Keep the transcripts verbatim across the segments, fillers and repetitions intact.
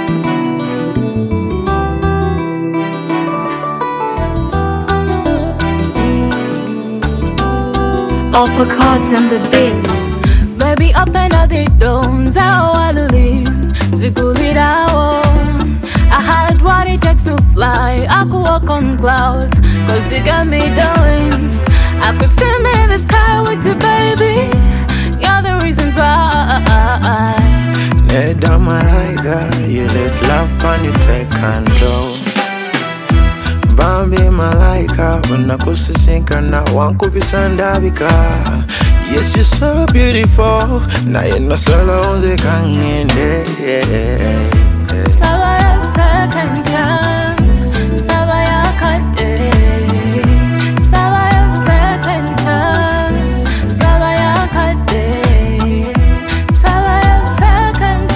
Uppercuts and the beats. Baby, open up the doors, I wanna leave. Zigulirawo. I had what it takes to fly. I could walk on clouds, cause you got me doing. I could swim in the sky with you, baby. You're the reasons why. Neda malaika, you let love pan you take control. Bambi malaika, unakusisinka na wangu bisandabika. Yes, you're so beautiful. Na yena sala unze kangende. Sabaya second chance, Sabaya kate. Sabaya second chance, Sabaya kate. Sabaya second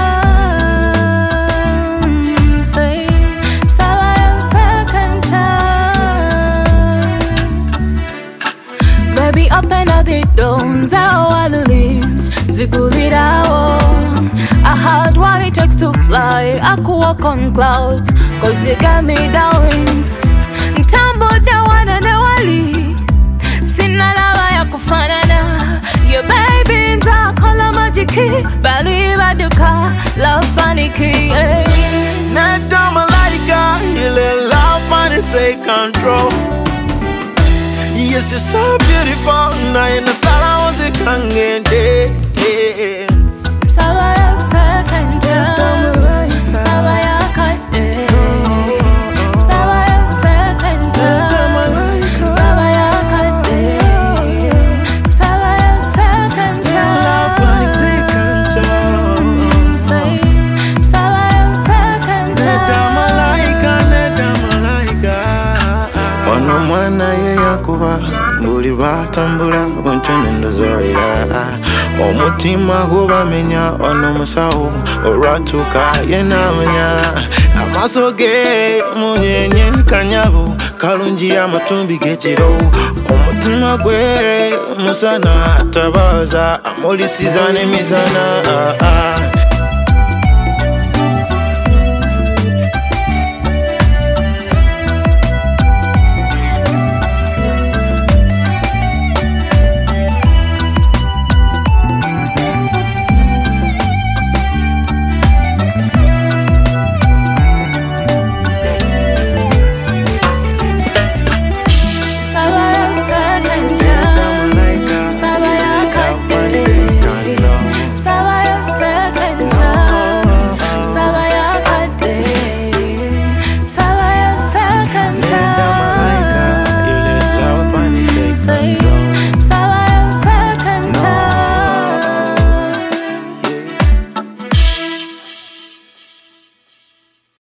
chance, Sabaya second chance. Baby, open up the doors, I wanna leave. Zigulirawo. I had what it takes to fly. I could walk on clouds, cause you got me down. Tambo da wana na wali. Sina lava ya kufanana. Your baby nza kola majiki. Believe I do ka love paniki. Neda malaika, you let love pan you take control. Yes, you're so beautiful. Na yena sala unze kangende. Sabaya second chance, Sabaya kate. Sabaya second chance, Sabaya kate. Sabaya second chance, Sabaya second chance. Ono mwana ye yakuba buli lwatambula buntene ndozolera. Omutima gubamenya ono musawo olwatuka yenawunya. Amaaso ge munyenye kanyabu kalungi amatumbi g'ekiro. Omutima gwe musana tabaza amulisiza n'emizana. Say